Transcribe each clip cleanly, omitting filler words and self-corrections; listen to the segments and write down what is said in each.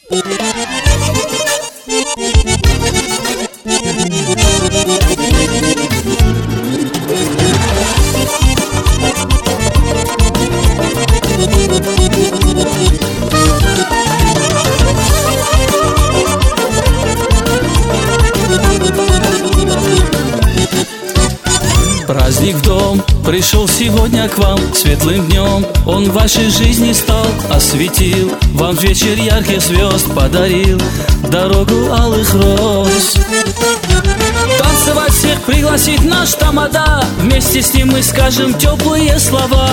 Праздник в дом пришел сегодня к вам светлым днем. Он в вашей жизни стал, осветил, вам вечер ярких звезд подарил, дорогу алых роз. Танцевать всех пригласит наш тамада, вместе с ним мы скажем теплые слова.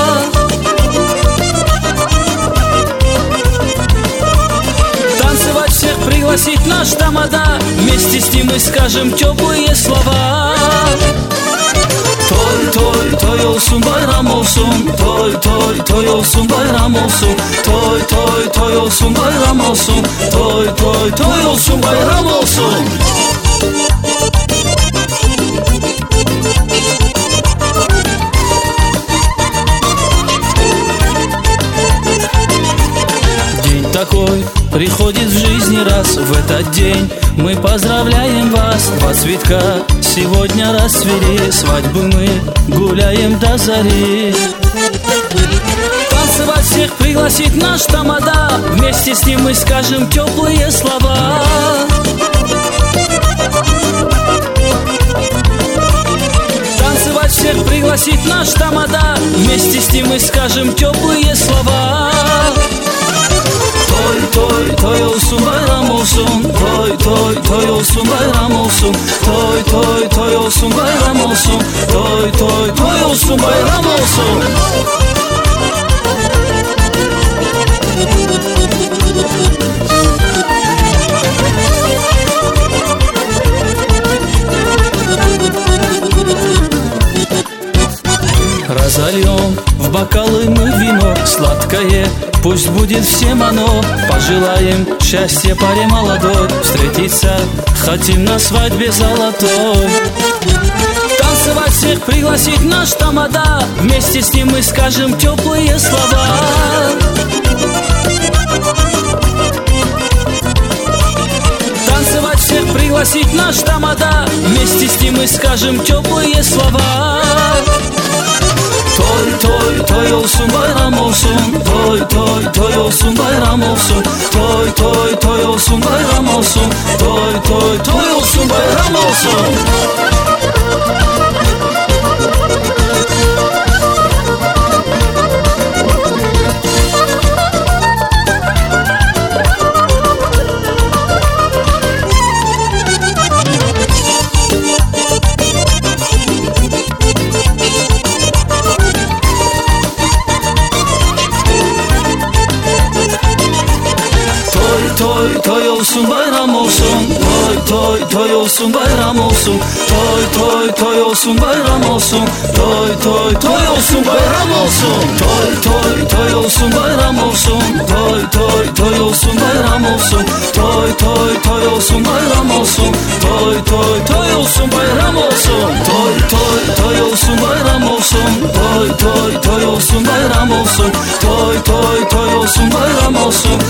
Танцевать всех пригласит наш тамада, вместе с ним мы скажем теплые слова. Toy toy toy olsun bayram olsun, toy toy toy olsun bayram olsun, toy toy toy olsun bayram olsun, toy toy toy olsun bayram olsun. День такой приходит в жизни раз, в этот день мы поздравляем вас. Два цветка сегодня расцвели, свадьбы мы гуляем до зари. Танцевать всех пригласит наш тамада, вместе с ним мы скажем теплые слова. Танцевать всех пригласит наш тамада, вместе с ним мы скажем теплые слова. Toy toy toy olsun bayram olsun, toy toy toy olsun bayram olsun, toy toy toy olsun bayram olsun, toy toy toy olsun bayram olsun. Разольем в бокалы мы вино сладкое, пусть будет всем оно. Пожелаем счастья паре молодой, встретиться хотим на свадьбе золотой. Танцевать всех пригласит наш тамада, вместе с ним мы скажем теплые слова. Танцевать всех пригласит наш тамада, вместе с ним мы скажем теплые слова. Toy toy toy olsun bayram olsun, toy toy toy olsun bayram olsun, toy toy toy olsun bayram olsun, toy toy toy olsun bayram olsun. Toy toy olsun bayram olsun, toy toy toy olsun bayram olsun, toy toy toy olsun bayram olsun, toy toy toy olsun bayram olsun, toy toy toy olsun bayram olsun, toy toy toy olsun bayram olsun, toy toy toy olsun bayram olsun, toy toy toy olsun bayram olsun, toy toy toy olsun bayram olsun, toy toy toy olsun bayram olsun, toy toy toy olsun bayram olsun,